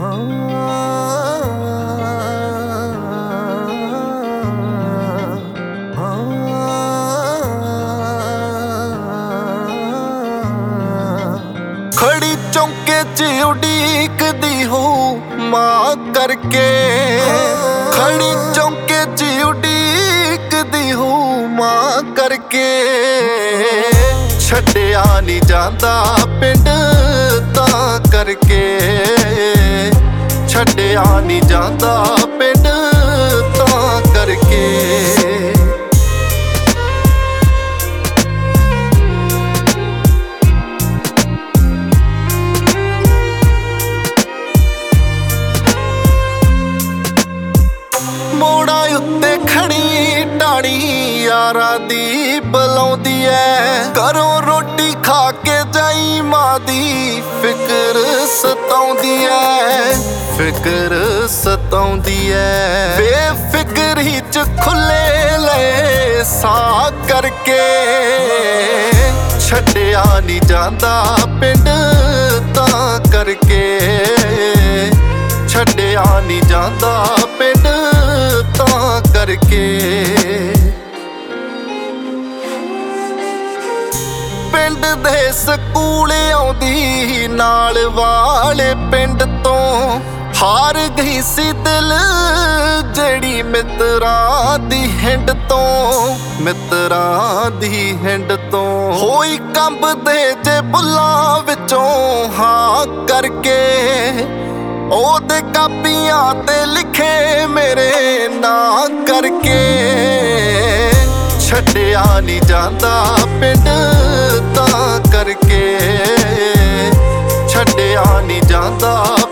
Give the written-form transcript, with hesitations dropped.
खड़ी चौंके च उड़ीकदी हूँ माँ करके, खड़ी चौंके च उड़ीकदी हूँ माँ करके। छड्डिया नहीं जांदा पिंड तां करके, छड्डिया नहीं जांदा पिंड तां करके। मोड़ा उत्ते खड़ी टाणी यारां दी बुलाउंदी ऐ, घरों रोटी खा के जाई मां दी फिक्र सताउंदी ऐ, फिक्र सताउंदी ऐ। बेफिक्र ही च खुले ले सा करके, छड्डिया नहीं जांदा पिंड तां करके, छड्डिया नहीं जांदा पिंड तां करके। पिंड दे स्कूल आउंदी नाल वाले पिंड तो, हार गई सी दिल जेड़ी मित्रां दी हिंड तो, मित्रां दी हिंड तो। होई कंबदे जे बुल्लां विचों हां करके, ओदे कापियां ते लिखे मेरे नां करके। छड्डिया नहीं जांदा पिंड तां करके, छड्डिया नहीं जांदा